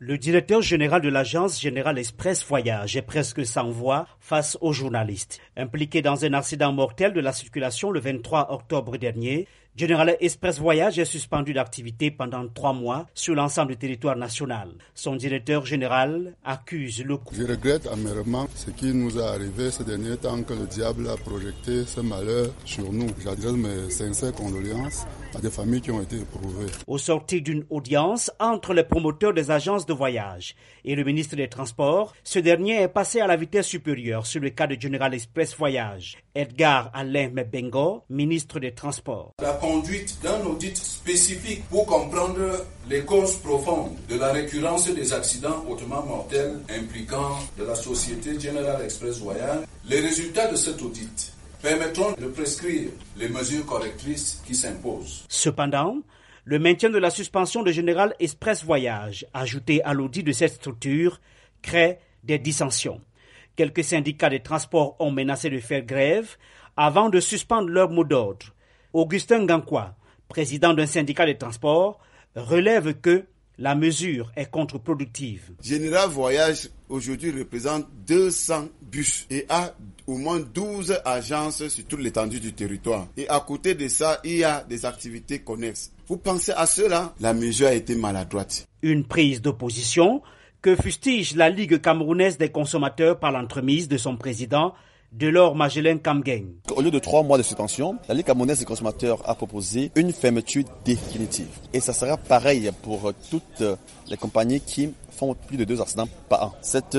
Le directeur général de l'agence Générale Express Voyage est presque sans voix face aux journalistes. Impliqué dans un accident mortel de la circulation le 23 octobre dernier, Générale Express Voyage est suspendu d'activité pendant 3 mois sur l'ensemble du territoire national. Son directeur général accuse le coup. Je regrette amèrement ce qui nous est arrivé ces derniers temps, que le diable a projeté ce malheur sur nous. J'adresse mes sincères condoléances à des familles qui ont été éprouvées. Au sortir d'une audience entre les promoteurs des agences de voyage et le ministre des Transports, ce dernier est passé à la vitesse supérieure sur le cas de Générale Express Voyage. Edgar Alain Mebengo, ministre des Transports. La conduite d'un audit spécifique pour comprendre les causes profondes de la récurrence des accidents hautement mortels impliquant de la société Générale Express Voyage. Les résultats de cet audit permettront de prescrire les mesures correctrices qui s'imposent. Cependant, le maintien de la suspension de Générale Express Voyage, ajouté à l'audit de cette structure, crée des dissensions. Quelques syndicats des transports ont menacé de faire grève avant de suspendre leur mot d'ordre. Augustin Gankwa, président d'un syndicat des transports, relève que la mesure est contre-productive. Général Voyage aujourd'hui représente 200 bus et a au moins 12 agences sur toute l'étendue du territoire. Et à côté de ça, il y a des activités connexes. Vous pensez à cela? La mesure a été maladroite. Une prise d'opposition que fustige la Ligue camerounaise des consommateurs par l'entremise de son président, Delors Magelen Kamgeng. Au lieu de 3 mois de suspension, la Ligue camerounaise des consommateurs a proposé une fermeture définitive. Et ça sera pareil pour toutes les compagnies qui font plus de 2 accidents par an. Cette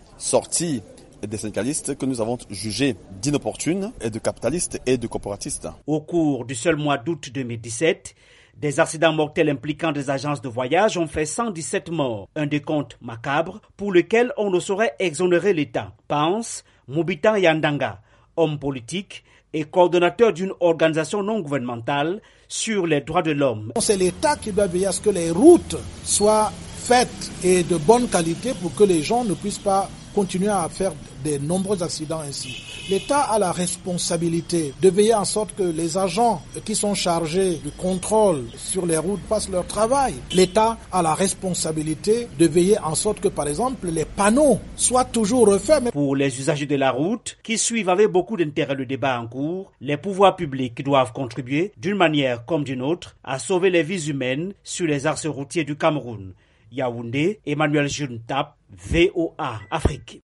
sortie des syndicalistes que nous avons jugée d'inopportune et de capitaliste et de corporatiste. Au cours du seul mois d'août 2017, des accidents mortels impliquant des agences de voyage ont fait 117 morts. Un décompte macabre pour lequel on ne saurait exonérer l'État, pense Moubitan Yandanga, homme politique et coordonnateur d'une organisation non gouvernementale sur les droits de l'homme. C'est l'État qui doit veiller à ce que les routes soient faites et de bonne qualité pour que les gens ne puissent pas continuer à faire de nombreux accidents ainsi. L'État a la responsabilité de veiller en sorte que les agents qui sont chargés du contrôle sur les routes fassent leur travail. L'État a la responsabilité de veiller en sorte que, par exemple, les panneaux soient toujours refaits. Pour les usagers de la route, qui suivent avec beaucoup d'intérêt le débat en cours, les pouvoirs publics doivent contribuer, d'une manière comme d'une autre, à sauver les vies humaines sur les axes routiers du Cameroun. Yaoundé, Emmanuel Juntap, VOA Afrique.